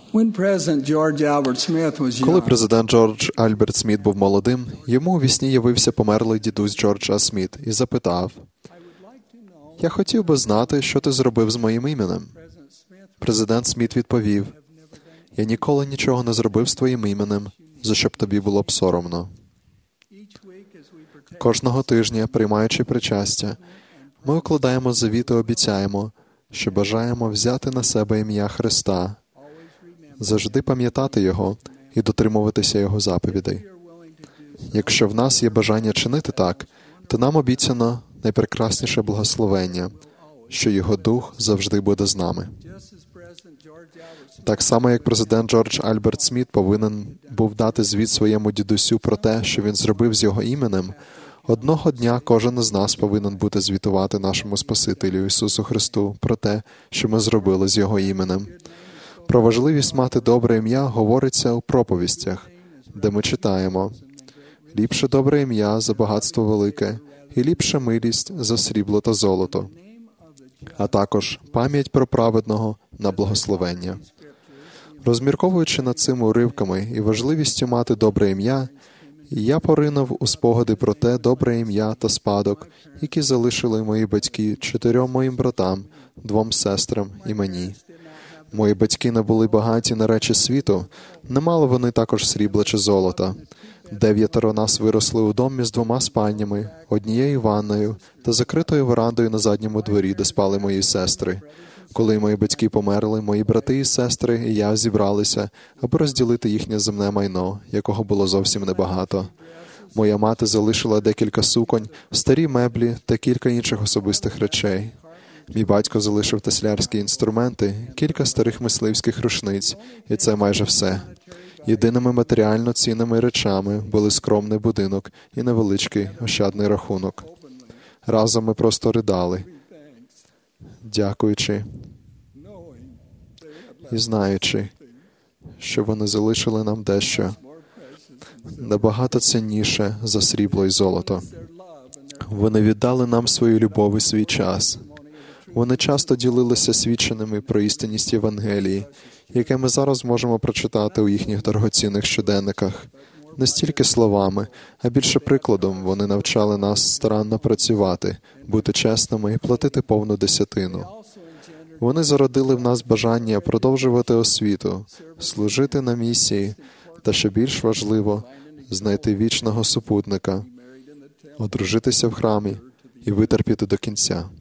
Коли президент Джордж Альберт Сміт був молодим, йому у вісні явився померлий дідусь Джордж А. Сміт і запитав: «Я хотів би знати, що ти зробив з моїм іменем». Президент Сміт відповів: «Я ніколи нічого не зробив з твоїм іменем, за що б тобі було б соромно». Кожного тижня, приймаючи причастя, ми укладаємо завіт і обіцяємо, що бажаємо взяти на себе ім'я Христа, завжди пам'ятати Його і дотримуватися Його заповідей. Якщо в нас є бажання чинити так, то нам обіцяно найпрекрасніше благословення, що Його Дух завжди буде з нами. Так само, як президент Джордж Альберт Сміт повинен був дати звіт своєму дідусю про те, що він зробив з його іменем, одного дня кожен із нас повинен бути звітувати нашому Спасителю Ісусу Христу про те, що ми зробили з Його іменем. Про важливість мати добре ім'я говориться у проповістях, де ми читаємо: «Ліпше добре ім'я за багатство велике, і ліпша милість за срібло та золото, а також пам'ять про праведного на благословення». Розмірковуючи над цими уривками і важливістю мати добре ім'я, я поринув у спогади про те добре ім'я та спадок, які залишили мої батьки 4 моїм братам, 2 сестрам і мені. Мої батьки не були багаті на речі світу, не мали вони також срібла чи золота. 9 нас виросли у домі з 2 спальнями, 1 ванною та закритою верандою на задньому дворі, де спали мої сестри. Коли мої батьки померли, мої брати і сестри і я зібралися, аби розділити їхнє земне майно, якого було зовсім небагато. Моя мати залишила декілька суконь, старі меблі та кілька інших особистих речей. Мій батько залишив теслярські інструменти, кілька старих мисливських рушниць, і це майже все. Єдиними матеріально цінними речами були скромний будинок і невеличкий ощадний рахунок. Разом ми просто ридали, дякуючи і знаючи, що вони залишили нам дещо набагато цінніше за срібло і золото. Вони віддали нам свою любов і свій час. Вони часто ділилися свідченнями про істинність Євангелії, яке ми зараз можемо прочитати у їхніх дорогоцінних щоденниках. Не стільки словами, а більше прикладом вони навчали нас старанно працювати, бути чесними і платити повну десятину. Вони зародили в нас бажання продовжувати освіту, служити на місії та, що більш важливо, знайти вічного супутника, одружитися в храмі і витерпіти до кінця.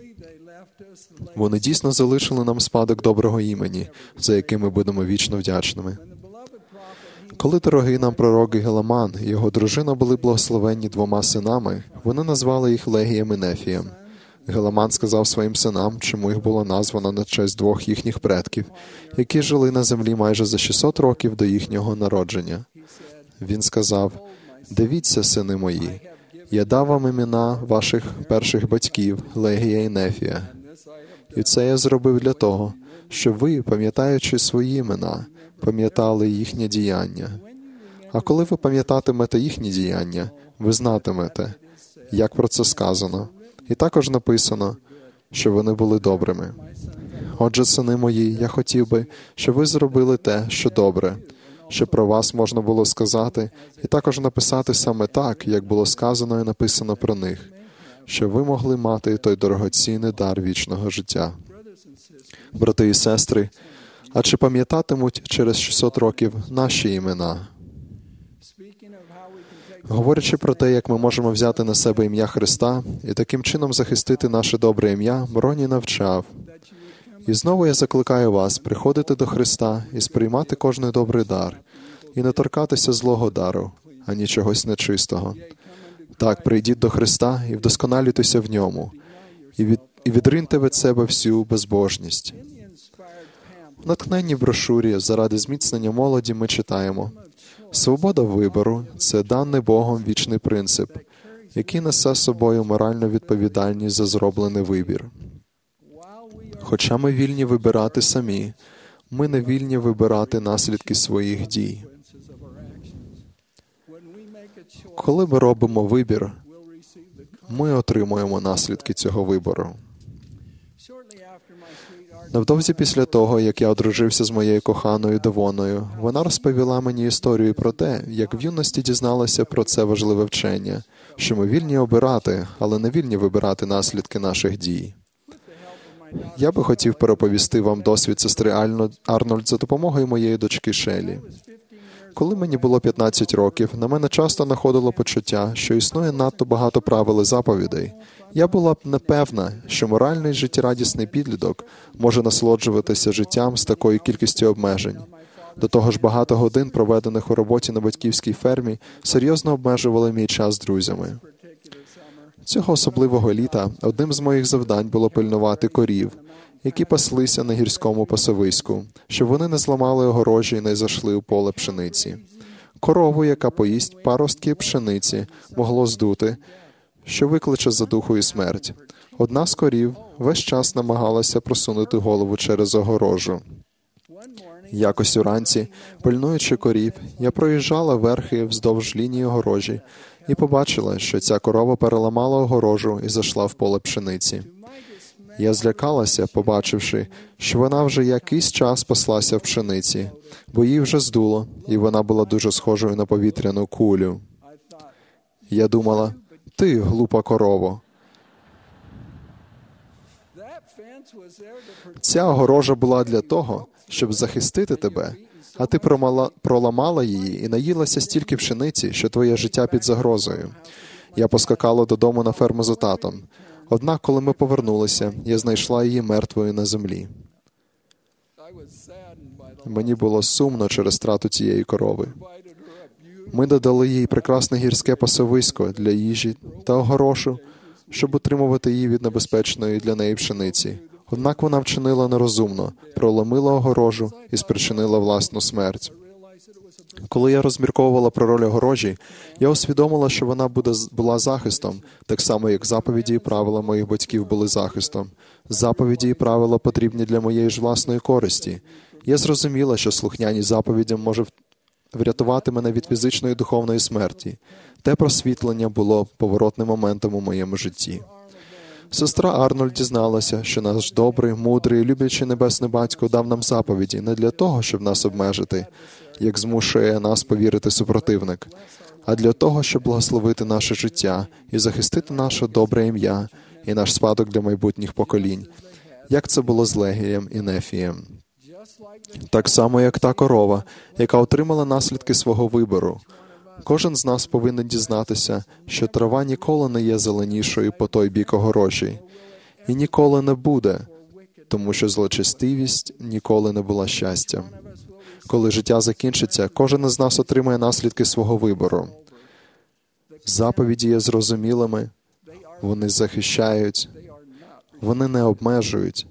Вони дійсно залишили нам спадок доброго імені, за яким ми будемо вічно вдячними. Коли дорогий нам пророк Геламан і його дружина були благословенні 2 синами, вони назвали їх Легієм і Нефієм. Геламан сказав своїм синам, чому їх було названо на честь 2 їхніх предків, які жили на землі майже за 600 років до їхнього народження. Він сказав: «Дивіться, сини мої, я дав вам імена ваших перших батьків, Легія і Нефія. І це я зробив для того, щоб ви, пам'ятаючи свої імена, пам'ятали їхнє діяння. А коли ви пам'ятатимете їхні діяння, ви знатимете, як про це сказано. І також написано, що вони були добрими. Отже, сини мої, я хотів би, щоб ви зробили те, що добре, щоб про вас можна було сказати, і також написати саме так, як було сказано і написано про них, щоб ви могли мати той дорогоцінний дар вічного життя. Брати і сестри, а чи пам'ятатимуть через 600 років наші імена?» Говорячи про те, як ми можемо взяти на себе ім'я Христа і таким чином захистити наше добре ім'я, Роні навчав: «І знову я закликаю вас приходити до Христа і сприймати кожний добрий дар, і не торкатися злого дару, ані чогось нечистого. Так, прийдіть до Христа і вдосконалюйтеся в ньому, і відриньте від себе всю безбожність». В натхненній брошурі «Заради зміцнення молоді» ми читаємо: «Свобода вибору – це даний Богом вічний принцип, який несе собою моральну відповідальність за зроблений вибір. Хоча ми вільні вибирати самі, ми не вільні вибирати наслідки своїх дій. Коли ми робимо вибір, ми отримуємо наслідки цього вибору». Невдовзі після того, як я одружився з моєю коханою Девоною, вона розповіла мені історію про те, як в юності дізналася про це важливе вчення, що ми вільні обирати, але не вільні вибирати наслідки наших дій. Я би хотів переповісти вам досвід сестри Арнольд за допомогою моєї дочки Шелі. Коли мені було 15 років, на мене часто находило почуття, що існує надто багато правил і заповідей. Я була б непевна, що моральний життєрадісний підліток може насолоджуватися життям з такою кількістю обмежень. До того ж, багато годин, проведених у роботі на батьківській фермі, серйозно обмежували мій час з друзями. Цього особливого літа одним з моїх завдань було пильнувати корів, які паслися на гірському пасовиську, щоб вони не зламали огорожі і не зайшли у поле пшениці. Корову, яка поїсть паростки пшениці, могло здути, що викличе задуху і смерть. Одна з корів весь час намагалася просунути голову через огорожу. Якось уранці, пильнуючи корів, я проїжджала верхи вздовж лінії огорожі і побачила, що ця корова переламала огорожу і зайшла в поле пшениці. Я злякалася, побачивши, що вона вже якийсь час паслася в пшениці, бо її вже здуло, і вона була дуже схожою на повітряну кулю. Я думала: «Ти, глупа корово». Ця огорожа була для того, щоб захистити тебе, а ти проламала її і наїлася стільки пшениці, що твоє життя під загрозою. Я поскакала додому на ферму за татом. Однак, коли ми повернулися, я знайшла її мертвою на землі. Мені було сумно через втрату цієї корови. Ми додали їй прекрасне гірське пасовисько для їжі та огорошу, щоб утримувати її від небезпечної для неї пшениці. Однак вона вчинила нерозумно, проломила огорожу і спричинила власну смерть. Коли я розмірковувала про роль огорожі, я усвідомила, що вона була захистом, так само, як заповіді і правила моїх батьків були захистом. Заповіді і правила потрібні для моєї ж власної користі. Я зрозуміла, що слухняність заповідям може врятувати мене від фізичної і духовної смерті. Те просвітлення було поворотним моментом у моєму житті. Сестра Арнольд дізналася, що наш добрий, мудрий, люблячий небесний батько дав нам заповіді не для того, щоб нас обмежити, як змушує нас повірити супротивник, а для того, щоб благословити наше життя і захистити наше добре ім'я і наш спадок для майбутніх поколінь, як це було з Легієм і Нефієм. Так само, як та корова, яка отримала наслідки свого вибору. Кожен з нас повинен дізнатися, що трава ніколи не є зеленішою по той бік огорожі. І ніколи не буде, тому що злочестивість ніколи не була щастям. Коли життя закінчиться, кожен із нас отримає наслідки свого вибору. Заповіді є зрозумілими, вони захищають, вони не обмежують,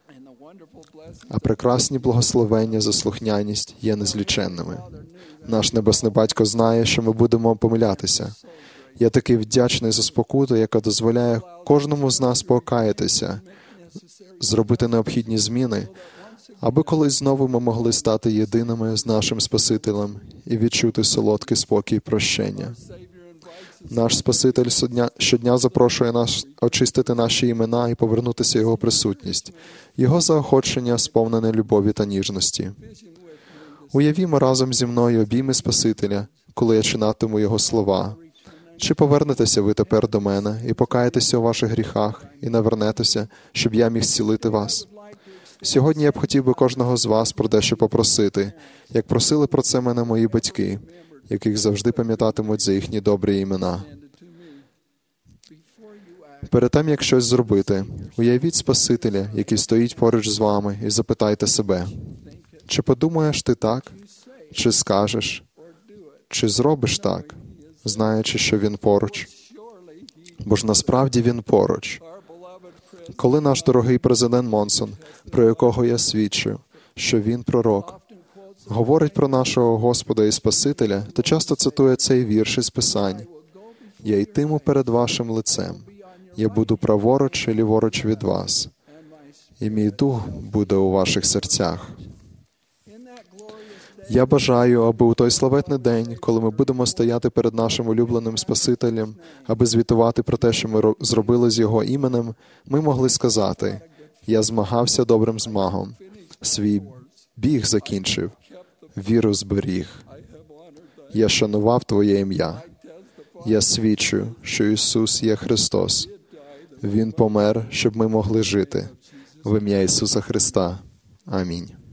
а прекрасні благословення за слухняність є незліченними. Наш Небесний Батько знає, що ми будемо помилятися. Я такий вдячний за спокуту, яка дозволяє кожному з нас покаятися, зробити необхідні зміни, аби колись знову ми могли стати єдиними з нашим Спасителем і відчути солодкий спокій прощення. Наш Спаситель щодня запрошує нас очистити наші імена і повернутися в Його присутність. Його заохочення сповнене любові та ніжності. Уявімо разом зі мною обійми Спасителя, коли я чинатиму Його слова. Чи повернетеся ви тепер до мене і покаєтеся у ваших гріхах, і навернетеся, щоб я міг зцілити вас? Сьогодні я б хотів би кожного з вас про дещо попросити, як просили про це мене мої батьки, яких завжди пам'ятатимуть за їхні добрі імена. Перед тим, як щось зробити, уявіть Спасителя, який стоїть поруч з вами, і запитайте себе, чи подумаєш ти так, чи скажеш, чи зробиш так, знаючи, що Він поруч? Бо ж насправді Він поруч. Коли наш дорогий президент Монсон, про якого я свідчу, що він пророк, говорить про нашого Господа і Спасителя, то часто цитує цей вірш із Писань. «Я йтиму перед вашим лицем, я буду праворуч і ліворуч від вас, і мій дух буде у ваших серцях». Я бажаю, аби у той славетний день, коли ми будемо стояти перед нашим улюбленим Спасителем, аби звітувати про те, що ми зробили з Його іменем, ми могли сказати: Я змагався добрим змагом. Свій біг закінчив. Віру зберіг. Я шанував Твоє ім'я. Я свідчу, що Ісус є Христос. Він помер, щоб ми могли жити. В ім'я Ісуса Христа. Амінь.